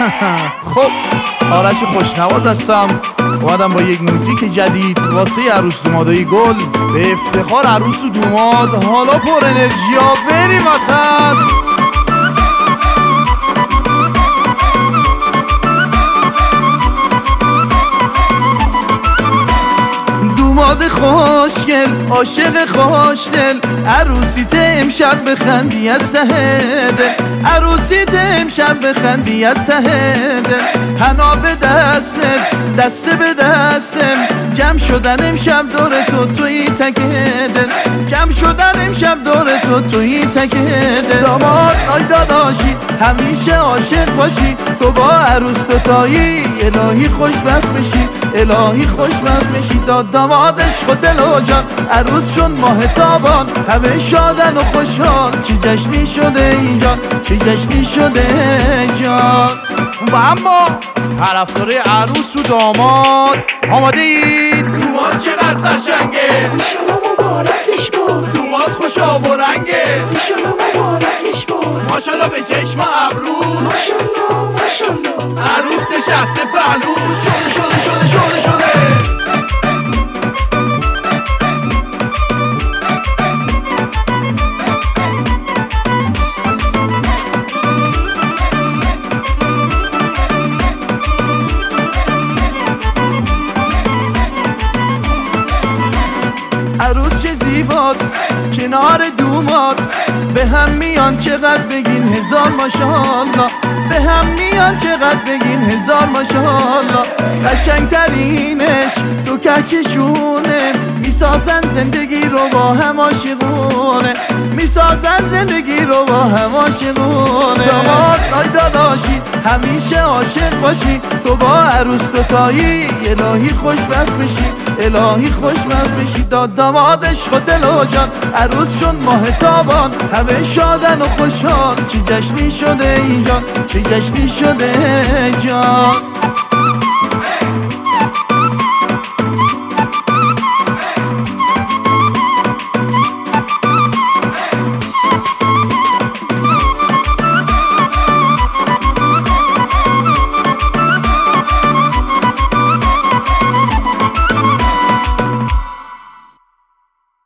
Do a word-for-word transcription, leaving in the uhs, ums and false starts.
خب آرش خوشنواز هستم، اومدم با یک موزیک جدید واسه عروس دومادای گل به افتخار عروس و دوماد. حالا پر انرژی ها بریم وسط. دوماد خوشگل عاشق خوشدل، عروسیت امشب بخندی از ته دل، عروسیت امشب بخندی از ته دل. حنا به دستت دسته به دستم، جمع شدن امشب دور تو توی تک دل، جمع شدن امشب دور تو توی تک دل. داماد آی داداشی همیشه عاشق باشی، تو با عروس تو تایی الهی خوشبخت بشی، الهی خوشبخت بشی. داد دامادش خود دل و جان، عروس چون ماه تابان، همه شادن و خوشحال. چی جشنی شده اینجا، چی جشنی شده جان. و اما طرفدار عروس و داماد آماده اید؟ دوماد چقدر قشنگه، ایشالا مبارکش باد. دوماد خوشا و رنگه، ایشالا مبارکش باد. ماشالله به چشم ابرو، ماشالله ماشالله. عروس نشسته پهلوش، شده شده شده شده شده. عروس چه زیباست کنار دوماد، به هم میان چقدر بگین هزار ماشاءالله، به هم میان چقدر بگین هزار ماشاءالله. قشنگترینش تو کهکشونه، میسازن زندگی رو با هم عاشقونه، میسازن زندگی رو با هم عاشقونه. داماد آی داداشی همیشه عاشق باشی، تو با عروس تو تایی الهی خوشبخت بشی، الهی خوشبخت بشی. داد دامادش خود دل و جان، عروس چون ماه تابان، همه شادن و خوشحال. چی جشنی شده اینجا، چی جشنی شده جان.